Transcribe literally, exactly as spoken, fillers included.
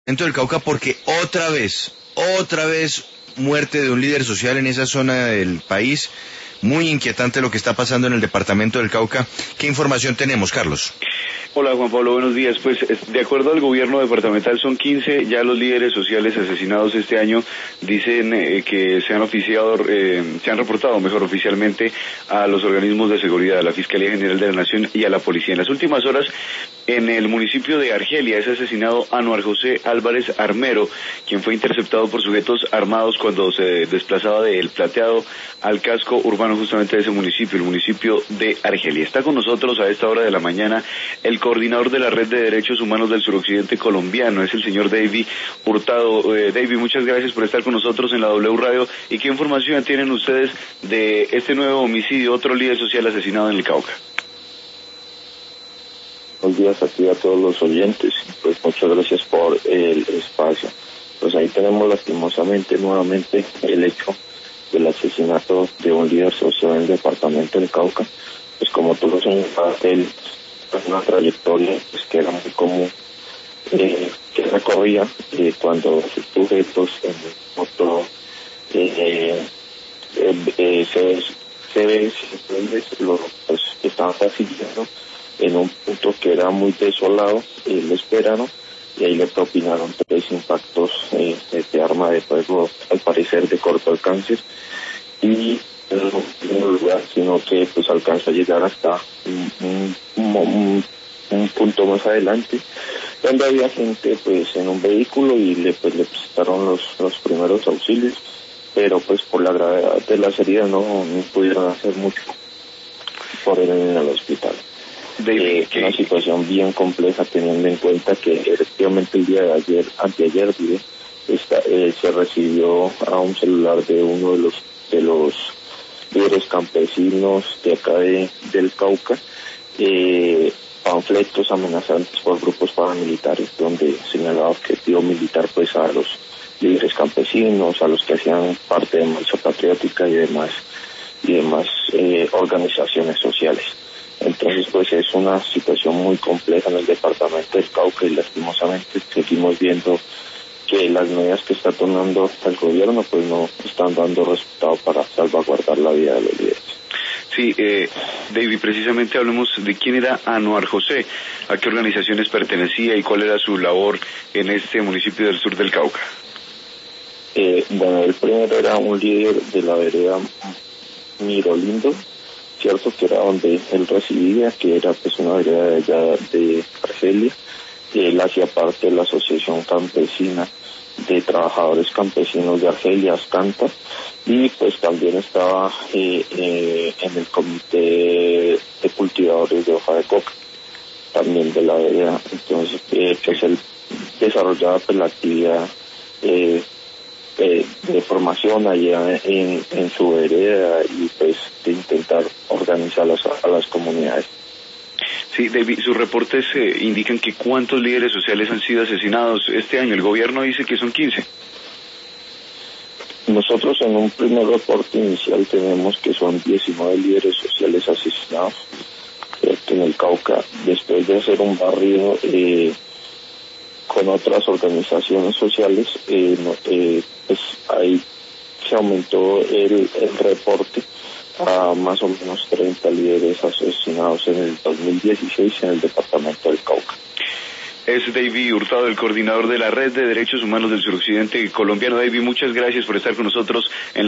Dentro del Cauca, porque otra vez, otra vez muerte de un líder social en esa zona del país. Muy inquietante lo que está pasando en el departamento del Cauca. ¿Qué información tenemos, Carlos? Hola Juan Pablo, buenos días. Pues de acuerdo al gobierno departamental son quince ya los líderes sociales asesinados este año. Dicen eh, que se han oficiado, eh, se han reportado mejor oficialmente a los organismos de seguridad, a la Fiscalía General de la Nación y a la Policía. En las últimas horas, en el municipio de Argelia es asesinado Anuar José Álvarez Armero, quien fue interceptado por sujetos armados cuando se desplazaba de El Plateado al casco urbano justamente de ese municipio, el municipio de Argelia. Está con nosotros a esta hora de la mañana el coordinador de la Red de Derechos Humanos del Suroccidente Colombiano, es el señor David Hurtado. Eh, David, muchas gracias por estar con nosotros en la W Radio. ¿Y qué información tienen ustedes de este nuevo homicidio, otro líder social asesinado en el Cauca? Buenos días aquí a todos los oyentes, pues muchas gracias por el espacio. Pues ahí tenemos lastimosamente nuevamente el hecho del asesinato de un líder social en el departamento del Cauca. Pues como todos señalaste, él una trayectoria pues, que era muy común, eh, que recorría eh, cuando sus sujetos en moto eh, eh, eh, se, se ve lo pues, estaban persiguiendo en un punto que era muy desolado. Eh, lo esperaron y ahí le propinaron tres impactos eh, de arma de fuego, al parecer de corto alcance, y no en un lugar, sino que pues alcanzó a llegar hasta un, un, un, un punto más adelante, donde había gente pues en un vehículo y le pues le prestaron los, los primeros auxilios, pero pues por la gravedad de las heridas no, no pudieron hacer mucho por él en el hospital. De eh, una situación bien compleja, teniendo en cuenta que efectivamente el día de ayer, anteayer, diré, esta, eh, se recibió a un celular de uno de los de los líderes campesinos de acá de, del Cauca, eh, panfletos amenazantes por grupos paramilitares, donde señalaba objetivo militar pues a los líderes campesinos, a los que hacían parte de Marcha Patriótica y demás y demás eh, organizaciones sociales. Entonces pues es una situación muy compleja en el departamento del Cauca y lastimosamente seguimos viendo que las medidas que está tomando el gobierno pues no están dando resultado para salvaguardar la vida de los líderes. Sí, eh, David, precisamente hablemos de quién era Anuar José, a qué organizaciones pertenecía y cuál era su labor en este municipio del sur del Cauca. Eh, bueno, el primero era un líder de la vereda Mirolindo, cierto, que era donde él residía, que era pues una vereda de allá de Argelia. Él hacía parte de la Asociación Campesina de Trabajadores Campesinos de Argelia, Ascanta, y pues también estaba eh, eh, en el Comité de Cultivadores de Hoja de Coca, también de la vereda. Entonces, eh, pues él desarrollaba pues la actividad eh, eh, de formación allá en, en su vereda y pues de intentar organizar las, a las comunidades. Sí, David, sus reportes eh, indican que cuántos líderes sociales han sido asesinados este año. El gobierno dice que son quince. Nosotros en un primer reporte inicial tenemos que son diecinueve líderes sociales asesinados en el Cauca, después de hacer un barrido eh, con otras organizaciones sociales. Eh, no, eh, pues ahí se aumentó el, el reporte a más o menos treinta líderes asesinados en el dos mil dieciséis en el departamento del Cauca. Es David Hurtado, el coordinador de la Red de Derechos Humanos del Suroccidente Colombiano. David, muchas gracias por estar con nosotros en